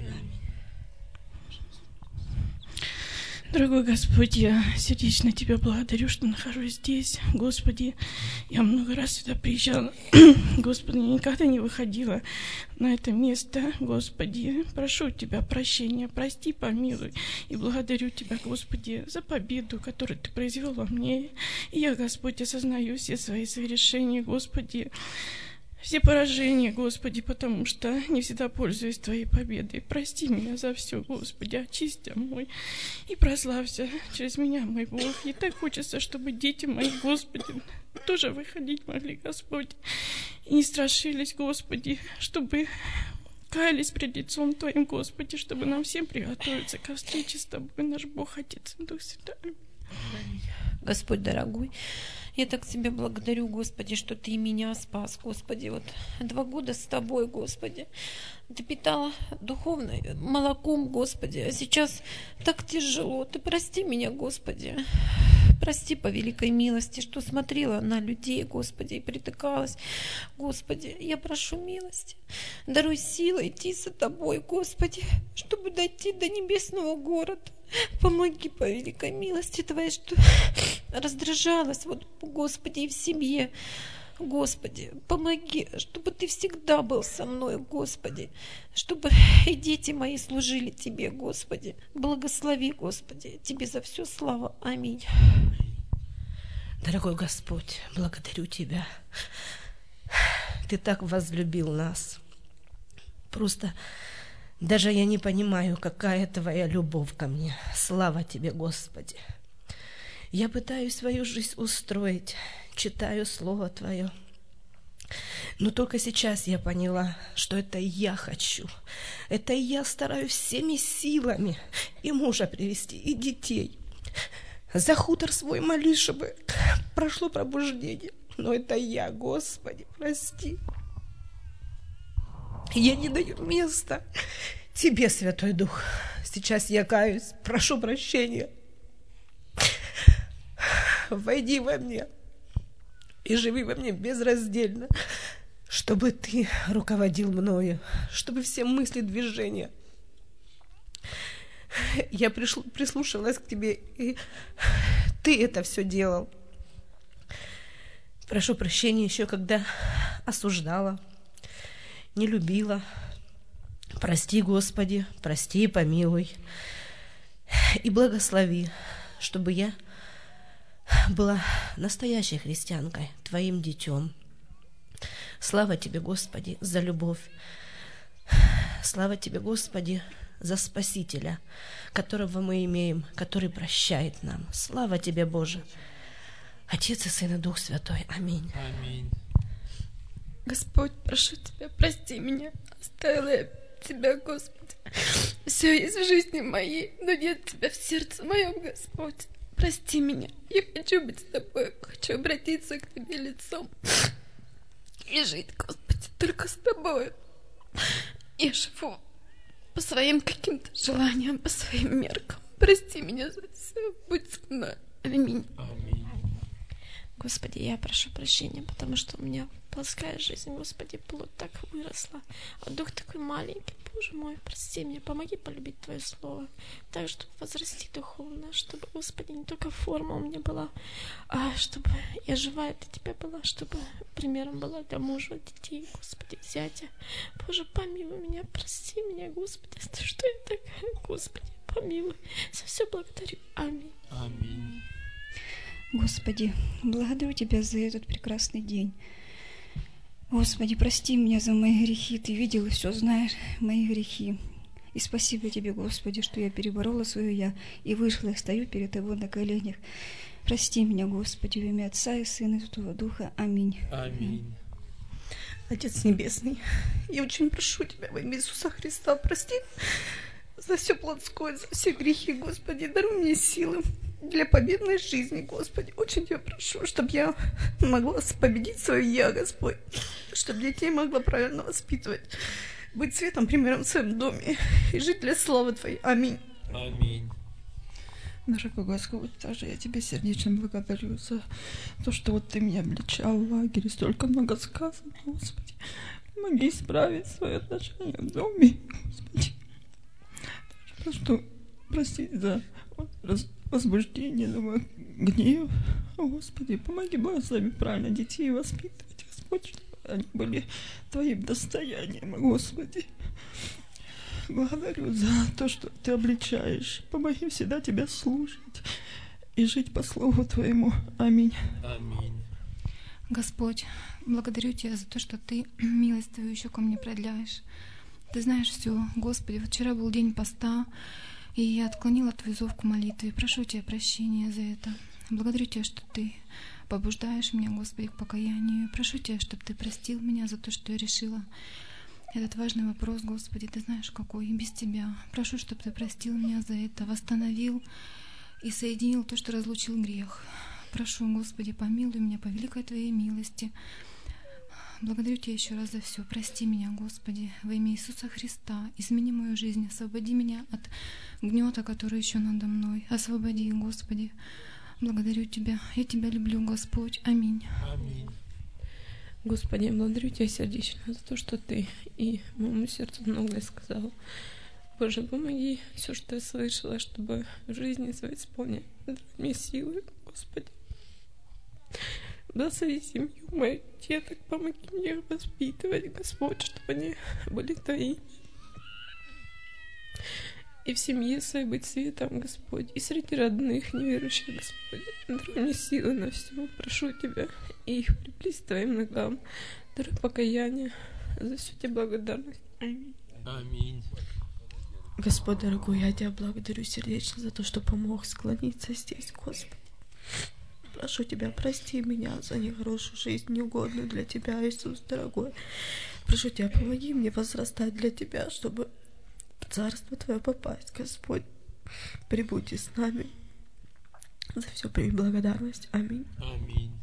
Speaker 9: Дорогой Господь, я сердечно Тебя благодарю, что нахожусь здесь. Господи, я много раз сюда приезжала. Господи, я никогда не выходила на это место. Господи, прошу Тебя прощения, прости, помилуй. И благодарю Тебя, Господи, за победу, которую Ты произвел во мне. И я, Господь, осознаю все свои совершения, Господи, все поражения, Господи, потому что не всегда пользуюсь Твоей победой. Прости меня за все, Господи, очисти мой и прославься через меня, мой Бог. И так хочется, чтобы дети мои, Господи, тоже выходить могли, Господь, и не страшились, Господи, чтобы каялись пред лицом Твоим, Господи, чтобы нам всем приготовиться ко встрече с Тобой, наш Бог, Отец и Дух Святой.
Speaker 10: Господь дорогой, я так Тебя благодарю, Господи, что Ты меня спас, Господи. Вот два года с Тобой, Господи. Ты питала духовным молоком, Господи. А сейчас так тяжело. Ты прости меня, Господи. Прости по великой милости, что смотрела на людей, Господи, и притыкалась. Господи, я прошу милости. Даруй силы идти за Тобой, Господи, чтобы дойти до небесного города. Помоги по великой милости Твоей, что раздражалась, вот, Господи, и в семье. Господи, помоги, чтобы Ты всегда был со мной, Господи, чтобы и дети мои служили Тебе, Господи. Благослови, Господи, Тебе за все слава. Аминь.
Speaker 11: Дорогой Господь, благодарю Тебя. Ты так возлюбил нас. Просто даже я не понимаю, какая Твоя любовь ко мне. Слава Тебе, Господи. Я пытаюсь свою жизнь устроить, читаю Слово Твое. Но только сейчас я поняла, что это я хочу. Это я стараюсь всеми силами и мужа привести, и детей. За хутор свой молюсь, чтобы прошло пробуждение. Но это я, Господи, прости. Я не даю места Тебе, Святой Дух. Сейчас я каюсь, прошу прощения. Войди во мне и живи во мне безраздельно, чтобы Ты руководил мною, чтобы все мысли, движения. Я пришла, прислушивалась к Тебе, и Ты это все делал. Прошу прощения еще, когда осуждала, не любила. Прости, Господи, прости и помилуй. И благослови, чтобы я была настоящей христианкой, Твоим детем. Слава Тебе, Господи, за любовь. Слава Тебе, Господи, за Спасителя, которого мы имеем, который прощает нам. Слава Тебе, Боже! Отец и Сын и Дух Святой. Аминь.
Speaker 3: Аминь.
Speaker 9: Господь, прошу Тебя, прости меня. Оставила я Тебя, Господи. Все есть в жизни моей, но нет Тебя в сердце моем, Господь. Прости меня. Я хочу быть с Тобой, хочу обратиться к Тебе лицом и жить, Господи, только с Тобой. Я живу по своим каким-то желаниям, по своим меркам. Прости меня за все. Будь со мной. Аминь.
Speaker 3: Аминь.
Speaker 10: Господи, я прошу прощения, потому что у меня плоская жизнь, Господи, плоть так выросла, а дух такой маленький. Боже мой, прости меня, помоги полюбить Твое Слово, так, чтобы возрасти духовно, чтобы, Господи, не только форма у меня была, а чтобы я живая для Тебя была, чтобы примером была для мужа, детей, Господи, зятя. Боже, помилуй меня, прости меня, Господи, за то, что я такая, Господи, помилуй. За все благодарю. Аминь.
Speaker 3: Аминь.
Speaker 12: Господи, благодарю Тебя за этот прекрасный день. Господи, прости меня за мои грехи. Ты видел и все знаешь, мои грехи. И спасибо Тебе, Господи, что я переборола свое «я» и вышла, и стою перед Тобой на коленях. Прости меня, Господи, в имя Отца и Сына и Святого Духа. Аминь.
Speaker 3: Аминь.
Speaker 9: Отец Небесный, я очень прошу Тебя во имя Иисуса Христа, прости за все плотское, за все грехи, Господи, даруй мне силы для победной жизни, Господи. Очень Тебя прошу, чтобы я могла победить свое «я», Господь, чтобы детей могла правильно воспитывать, быть светом, примером в своем доме и жить для славы Твоей. Аминь.
Speaker 3: Аминь.
Speaker 9: Дорогой Господь, также я Тебя сердечно благодарю за то, что вот Ты меня обличал в лагере, столько много сказано, Господи. Помоги исправить свои отношения в доме, Господи. Также прошу простить за возбуждение, думаю, гнев. Господи, помоги, благослови правильно детей воспитывать, Господь, чтобы они были Твоим достоянием, Господи. Благодарю за то, что Ты обличаешь. Помоги всегда Тебя слушать и жить по Слову Твоему. Аминь.
Speaker 3: Аминь.
Speaker 12: Господь, благодарю Тебя за то, что Ты милость Твою еще ко мне продляешь. Ты знаешь все, Господи. Вчера был день поста, и я отклонила Твой зов к молитве. Прошу Тебя прощения за это. Благодарю Тебя, что Ты побуждаешь меня, Господи, к покаянию. Прошу Тебя, чтобы Ты простил меня за то, что я решила этот важный вопрос, Господи. Ты знаешь, какой, и без Тебя. Прошу, чтобы Ты простил меня за это, восстановил и соединил то, что разлучил грех. Прошу, Господи, помилуй меня по великой Твоей милости. Благодарю Тебя еще раз за все. Прости меня, Господи, во имя Иисуса Христа. Измени мою жизнь, освободи меня от гнета, который еще надо мной. Освободи, Господи. Благодарю Тебя. Я Тебя люблю, Господь. Аминь.
Speaker 3: Аминь.
Speaker 2: Господи, я благодарю Тебя сердечно за то, что Ты и моему сердцу многое сказал. Боже, помоги все, что я слышала, чтобы в жизни своей исполнять. Дай мне силы, Господи. Благослови семью моих деток, помоги мне их воспитывать, Господь, чтобы они были Твоими. И в семье своей быть светом, Господь, и среди родных, неверующих, Господь. Даруй мне силы на все, прошу Тебя, и их приблизь к Твоим ногам. Даруй покаяние, за всю Тебе благодарность. Аминь.
Speaker 3: Аминь.
Speaker 9: Господь, дорогой, я Тебя благодарю сердечно за то, что помог склониться здесь, Господи. Прошу Тебя, прости меня за нехорошую жизнь, неугодную для Тебя, Иисус, дорогой. Прошу Тебя, помоги мне возрастать для Тебя, чтобы в Царство Твое попасть, Господь. Прибудьте с нами. За все прими благодарность. Аминь.
Speaker 3: Аминь.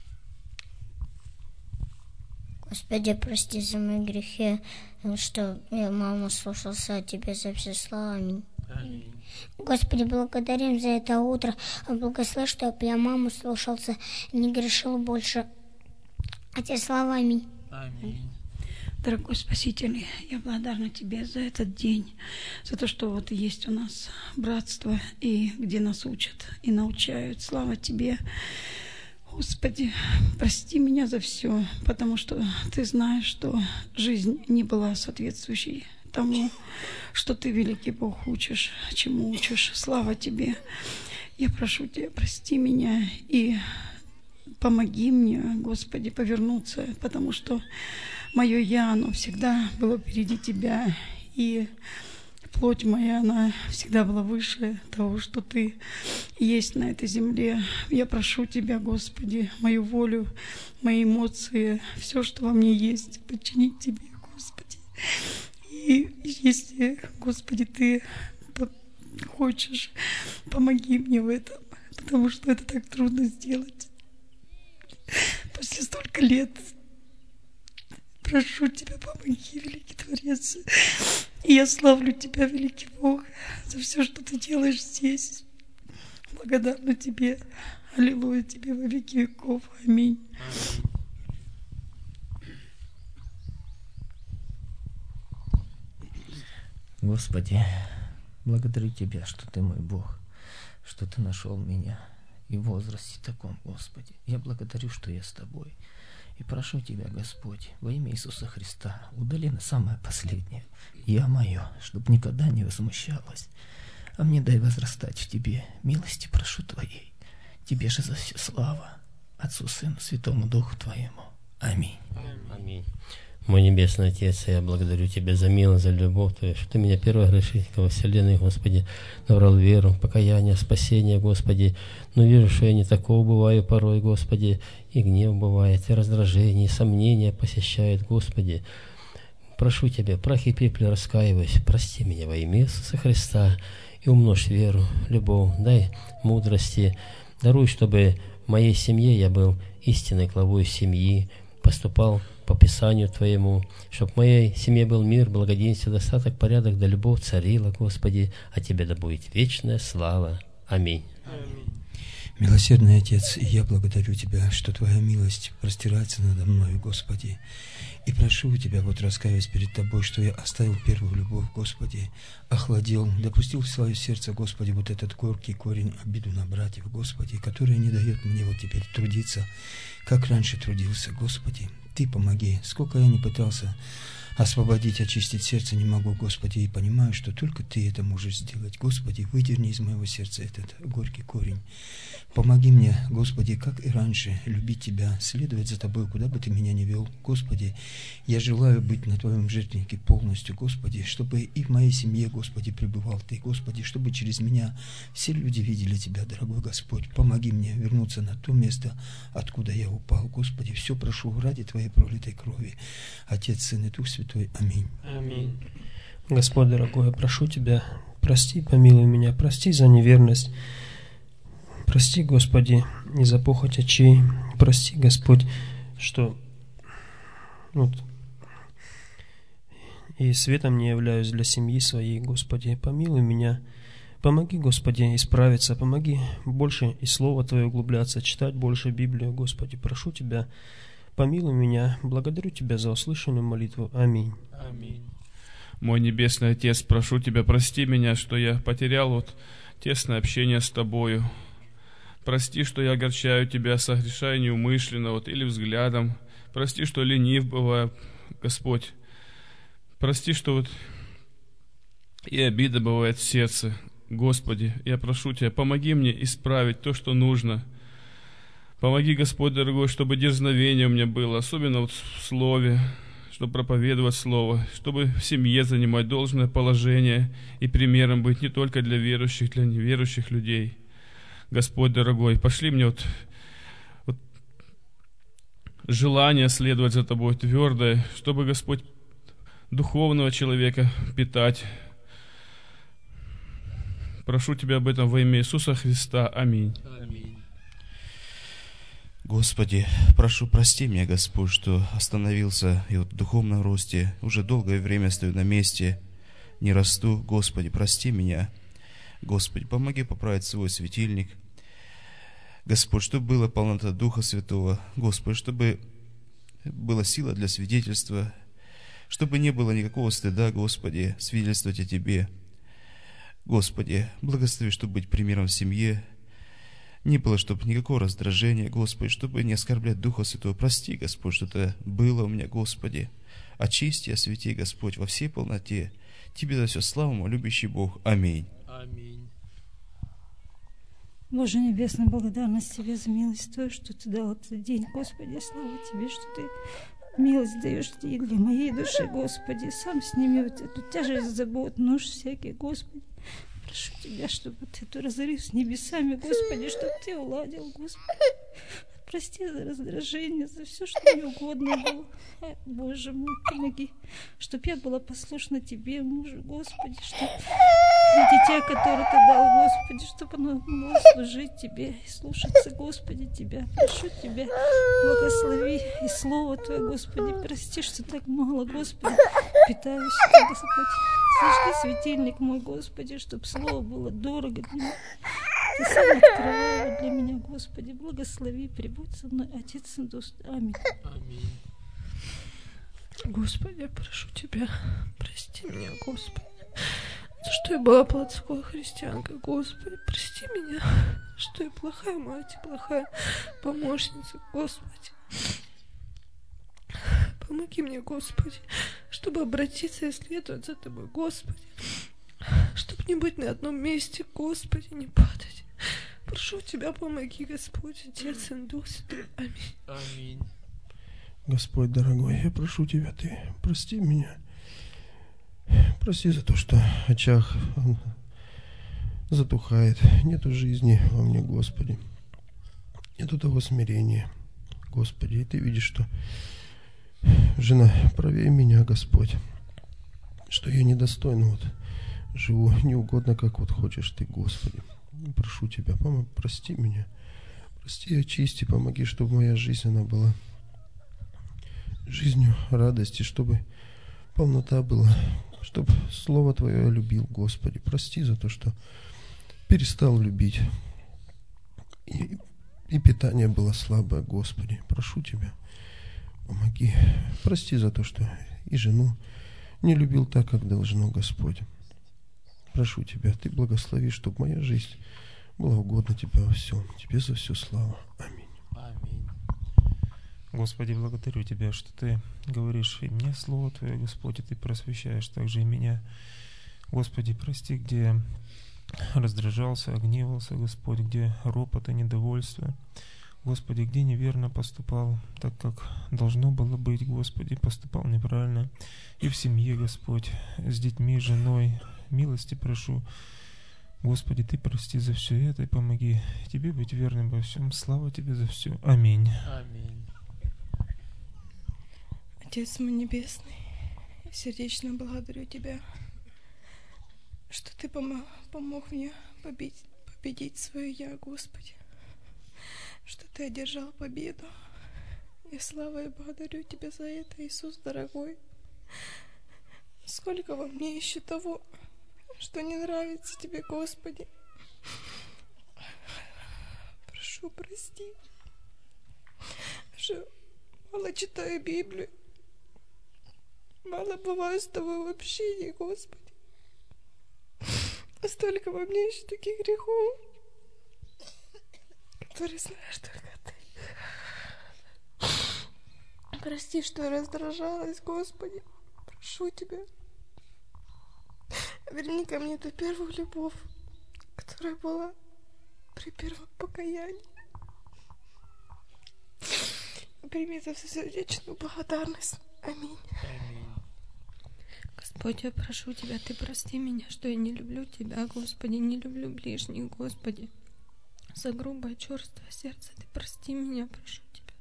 Speaker 13: Господи, прости за мои грехи, что я, мама, слушался от Тебя за все слова. Аминь.
Speaker 3: Аминь.
Speaker 13: Господи, благодарим за это утро. Благослови, чтобы я маму слушался, не грешил больше. Отец, слава, аминь.
Speaker 3: Аминь.
Speaker 9: Дорогой Спаситель, я благодарна Тебе за этот день, за то, что вот есть у нас братство, и где нас учат и научают. Слава Тебе, Господи, прости меня за все, потому что Ты знаешь, что жизнь не была соответствующей тому, что Ты, великий Бог, учишь, чему учишь. Слава Тебе. Я прошу Тебя, прости меня и помоги мне, Господи, повернуться, потому что мое «я», оно всегда было впереди Тебя. И плоть моя, она всегда была выше того, что Ты есть на этой земле. Я прошу Тебя, Господи, мою волю, мои эмоции, все, что во мне есть, подчинить Тебе, Господи. И если, Господи, Ты хочешь, помоги мне в этом, потому что это так трудно сделать. После столько лет прошу Тебя, помоги, великий Творец. И я славлю Тебя, великий Бог, за все, что Ты делаешь здесь. Благодарна Тебе. Аллилуйя Тебе во веки веков. Аминь.
Speaker 14: Господи, благодарю Тебя, что Ты мой Бог, что Ты нашел меня и в возрасте таком, Господи. Я благодарю, что я с Тобой. И прошу Тебя, Господь, во имя Иисуса Христа, удали на самое последнее «Я мое», чтобы никогда не возмущалось. А мне дай возрастать в Тебе, милости прошу Твоей. Тебе же за все слава, Отцу, Сыну, Святому Духу Твоему. Аминь.
Speaker 7: Аминь. Мой Небесный Отец, я благодарю Тебя за милость, за любовь Твою, что Ты меня, первого грешника во вселенной, Господи, набрал веру, покаяние, спасение, Господи. Но вижу, что я не такого бываю порой, Господи, и гнев бывает, и раздражение, и сомнения посещают, Господи. Прошу Тебя, прах и пепле раскаиваюсь, прости меня во имя Иисуса Христа, и умножь веру, любовь, дай мудрости, даруй, чтобы в моей семье я был истинной главой семьи, поступал по Писанию Твоему, чтобы в моей семье был мир, благоденствие, достаток, порядок, да любовь царила, Господи, а Тебе да будет вечная слава. Аминь.
Speaker 15: Аминь. Милосердный Отец, и я благодарю Тебя, что Твоя милость простирается надо мною, Господи. И прошу у Тебя, вот раскаиваясь перед Тобой, что я оставил первую любовь, Господи, охладел, допустил в свое сердце, Господи, вот этот горький корень обиду на братьев, Господи, который не дает мне вот теперь трудиться, как раньше трудился, Господи. Ты помоги, сколько я не пытался освободить, очистить сердце, не могу, Господи, и понимаю, что только Ты это можешь сделать. Господи, выдерни из моего сердца этот горький корень. Помоги мне, Господи, как и раньше, любить Тебя, следовать за Тобой, куда бы Ты меня ни вел. Господи, я желаю быть на Твоем жертвеннике полностью, Господи, чтобы и в моей семье, Господи, пребывал Ты, Господи, чтобы через меня все люди видели Тебя, дорогой Господь. Помоги мне вернуться на то место, откуда я упал. Господи, все прошу ради Твоей пролитой крови. Отец, Сын и Дух Святой. Аминь.
Speaker 5: Аминь. Господь дорогой, я прошу Тебя, прости, помилуй меня, прости за неверность. Прости, Господи, не за похоть очей. Прости, Господь, что вот, и светом не являюсь для семьи своей, Господи. Помилуй меня. Помоги, Господи, исправиться. Помоги больше и Слово Твое углубляться, читать больше Библию, Господи. Прошу Тебя, помилуй меня. Благодарю Тебя за услышанную молитву. Аминь.
Speaker 4: Аминь. Мой Небесный Отец, прошу Тебя, прости меня, что я потерял вот тесное общение с Тобою. Прости, что я огорчаю Тебя, согрешаю неумышленно вот, или взглядом. Прости, что ленив бываю, Господь. Прости, что вот и обида бывает в сердце. Господи, я прошу Тебя, помоги мне исправить то, что нужно. Помоги, Господь дорогой, чтобы дерзновение у меня было, особенно вот в слове, чтобы проповедовать Слово, чтобы в семье занимать должное положение и примером быть не только для верующих, для неверующих людей. Господь дорогой, пошли мне вот, вот желание следовать за Тобой твердое, чтобы, Господь, духовного человека питать. Прошу Тебя об этом во имя Иисуса Христа. Аминь.
Speaker 3: Аминь.
Speaker 16: Господи, прошу, прости меня, Господь, что остановился и вот в духовном росте, уже долгое время стою на месте, не расту. Господи, прости меня. Господи, помоги поправить свой светильник. Господь, чтобы была полнота Духа Святого. Господи, чтобы была сила для свидетельства, чтобы не было никакого стыда, Господи, свидетельствовать о Тебе. Господи, благослови, чтобы быть примером в семье, не было, чтобы никакого раздражения, Господи, чтобы не оскорблять Духа Святого. Прости, Господь, что это было у меня, Господи. Очисти, освети, Господь, во всей полноте. Тебе за все славу, мой любящий Бог. Аминь.
Speaker 3: Аминь.
Speaker 17: Боже Небесный, благодарность Тебе за милость Твою, что Ты дал этот день. Господи, слава Тебе, что Ты
Speaker 9: милость даешь и для моей души, Господи. Сам сними вот эту тяжесть забот, нож всякий, Господи. Прошу Тебя, чтобы вот эту разрыв с небесами, Господи, чтобы Ты уладил, Господи. Прости за раздражение, за все, что не угодно было. Боже мой, помоги, чтобы я была послушна Тебе, мужу, Господи, чтобы дитя, которое Ты дал, Господи, чтобы оно могло служить Тебе и слушаться, Господи, Тебя. Прошу Тебя, благослови и Слово Твое, Господи, прости, что так мало, Господи, питаюсь, Господи. Зажги светильник мой, Господи, чтобы Слово было дорого для меня. Ты сам открывай его для меня, Господи. Благослови, прибудь со мной, Отец и Дух. Аминь.
Speaker 3: Аминь.
Speaker 9: Господи, я прошу Тебя, прости меня, Господи, за что я была плотской христианкой, Господи, прости меня, что я плохая мать, плохая помощница, Господи. Помоги мне, Господи, чтобы обратиться и следовать за Тобой, Господи, чтобы не быть на одном месте, Господи, не падать. Прошу Тебя, помоги, Господь, Отец и Дух Святой. Аминь.
Speaker 3: Аминь.
Speaker 8: Господь дорогой, я прошу Тебя, Ты прости меня. Прости за то, что очаг затухает. Нету жизни во мне, Господи. Нету того смирения, Господи. И Ты видишь, что жена правее меня, Господь. Что я недостойно вот живу неугодно, как вот хочешь Ты, Господи. Прошу Тебя, мама, прости меня. Прости, очисти, помоги, чтобы моя жизнь, она была жизнью радости, чтобы полнота была, чтобы Слово Твое я любил, Господи. Прости за то, что перестал любить. И, и питание было слабое, Господи. Прошу Тебя, помоги. Прости за то, что и жену не любил так, как должно, Господь. Прошу Тебя, Ты благослови, чтобы моя жизнь была угодна Тебе во всем. Тебе за всю славу. Аминь.
Speaker 3: Аминь. Господи, благодарю Тебя, что Ты говоришь и мне Слово Твое, Господь, и Ты просвещаешь также и меня. Господи, прости, где раздражался, гневался, Господь, где ропот и недовольство. Господи, где неверно поступал, так как должно было быть, Господи, поступал неправильно. И в семье, Господь, с детьми, женой, милости прошу. Господи, Ты прости за все это и помоги Тебе быть верным во всем. Слава Тебе за все. Аминь.
Speaker 2: Аминь. Отец мой Небесный, я сердечно благодарю Тебя, что Ты помо- помог мне победить, победить свое «Я», Господи, что Ты одержал победу. Я слава и благодарю Тебя за это, Иисус дорогой. Сколько во мне еще того, что не нравится Тебе, Господи. Прошу, прости, что мало читаю Библию, мало бываю с Тобой в общении, Господи. Столько во мне еще таких грехов, которые знаешь только Ты. Прости, что я раздражалась, Господи. Прошу Тебя, верни ко мне ту первую любовь, которая была при первом покаянии. Прими за сердечную благодарность. Аминь.
Speaker 10: Господь, я прошу Тебя, Ты прости меня, что я не люблю Тебя, Господи, не люблю ближних, Господи. За грубое, черствое сердце Ты прости меня, прошу Тебя.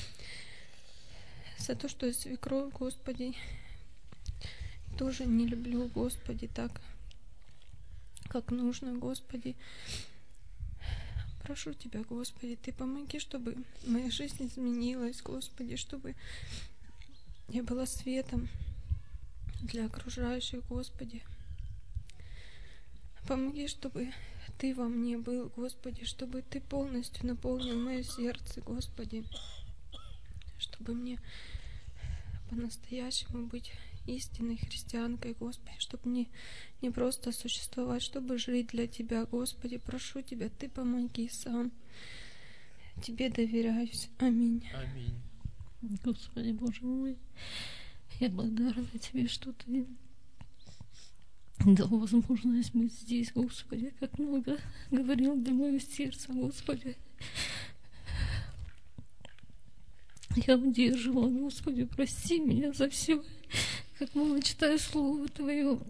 Speaker 10: За то, что я свекровь, Господи, тоже не люблю, Господи, так, как нужно, Господи. Прошу Тебя, Господи, Ты помоги, чтобы моя жизнь изменилась, Господи, чтобы я была светом для окружающих, Господи. Помоги, чтобы Ты во мне был, Господи, чтобы Ты полностью наполнил мое сердце, Господи, чтобы мне по-настоящему быть истинной христианкой, Господи, чтобы не, не просто существовать, чтобы жить для Тебя, Господи. Прошу Тебя, Ты помоги сам. Тебе доверяюсь. Аминь.
Speaker 3: Аминь.
Speaker 17: Господи, Боже мой, я благодарна Тебе, что Ты дал возможность быть здесь, Господи, как много говорил для моего сердца, Господи. я удерживала, Господи, прости меня за все. Как мало читаю Слово Твое,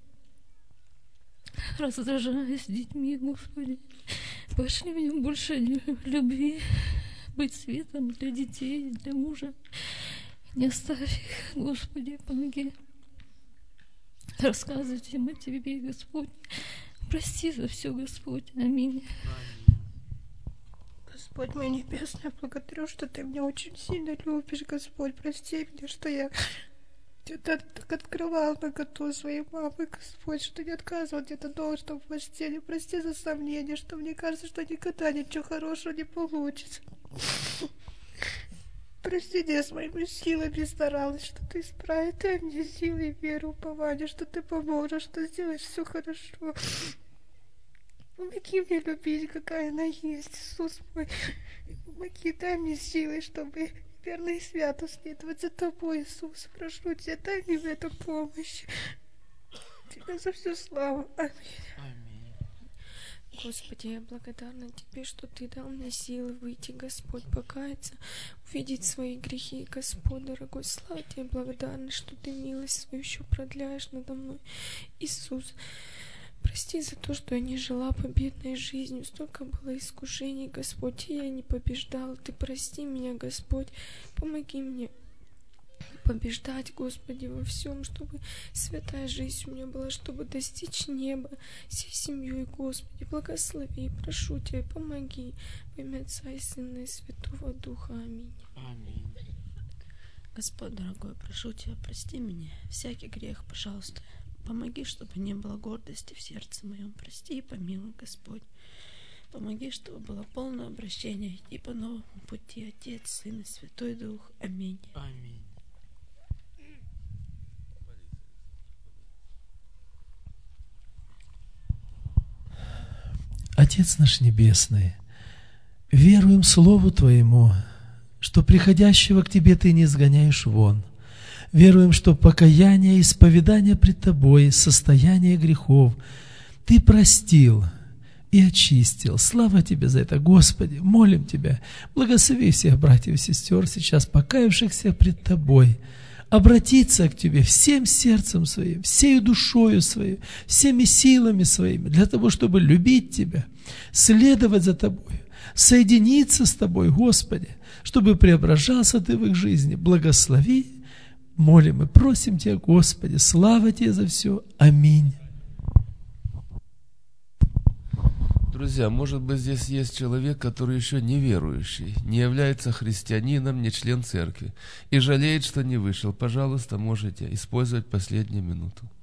Speaker 17: раздражаюсь с детьми, Господи. Пошли мне больше любви, быть светом для детей, для мужа. Не оставь их, Господи, помоги рассказывать им о Тебе, Господь. Прости за все, Господь. Аминь.
Speaker 9: Господь мой небесный, я благодарю, что Ты меня очень сильно любишь, Господь. Прости меня, что я где-то так открывал наготу своей мамы, Господь, что не отказывал где-то должно в постели. Прости за сомнения, что мне кажется, что никогда ничего хорошего не получится. Прости, я с моими силами старалась, что Ты исправишь. Дай мне силы и веру, упование, что Ты поможешь, что сделаешь все хорошо. Помоги мне любить, какая она есть, Иисус мой. Помоги, дай мне силы, чтобы верно и свято следовать за Тобой, Иисус. Прошу Тебя, дай мне в эту помощь. Тебе за всю славу. Аминь.
Speaker 18: Господи, я благодарна Тебе, что Ты дал мне силы выйти, Господь, покаяться, увидеть свои грехи, Господь, дорогой. Слава Тебе, благодарна, что Ты милость свою еще продляешь надо мной, Иисус. Прости за то, что я не жила победной жизнью. Столько было искушений, Господь, и я не побеждала. Ты прости меня, Господь. Помоги мне побеждать, Господи, во всем, чтобы святая жизнь у меня была, чтобы достичь неба всей семьей, Господи. Благослови, прошу Тебя, помоги. Во имя Отца и Сына и Святого Духа. Аминь.
Speaker 19: Аминь. Господь, дорогой, прошу Тебя, прости меня всякий грех, пожалуйста. Помоги, чтобы не было гордости в сердце моем. Прости и помилуй, Господь. Помоги, чтобы было полное обращение, идти по новому пути, Отец, Сын и Святой Дух. Аминь. Аминь.
Speaker 20: Отец наш Небесный, веруем Слову Твоему, что приходящего к Тебе Ты не сгоняешь вон. Веруем, что покаяние, исповедание пред Тобой, состояние грехов Ты простил и очистил. Слава Тебе за это, Господи! Молим Тебя, благослови всех братьев и сестер, сейчас покаявшихся пред Тобой, обратиться к Тебе всем сердцем своим, всей душою своей, всеми силами своими, для того, чтобы любить Тебя, следовать за Тобой, соединиться с Тобой, Господи, чтобы преображался Ты в их жизни. Благослови. Молим и просим Тебя, Господи, слава Тебе за все. Аминь.
Speaker 21: Друзья, может быть, здесь есть человек, который еще не верующий, не является христианином, не член церкви и жалеет, что не вышел. Пожалуйста, можете использовать последнюю минуту.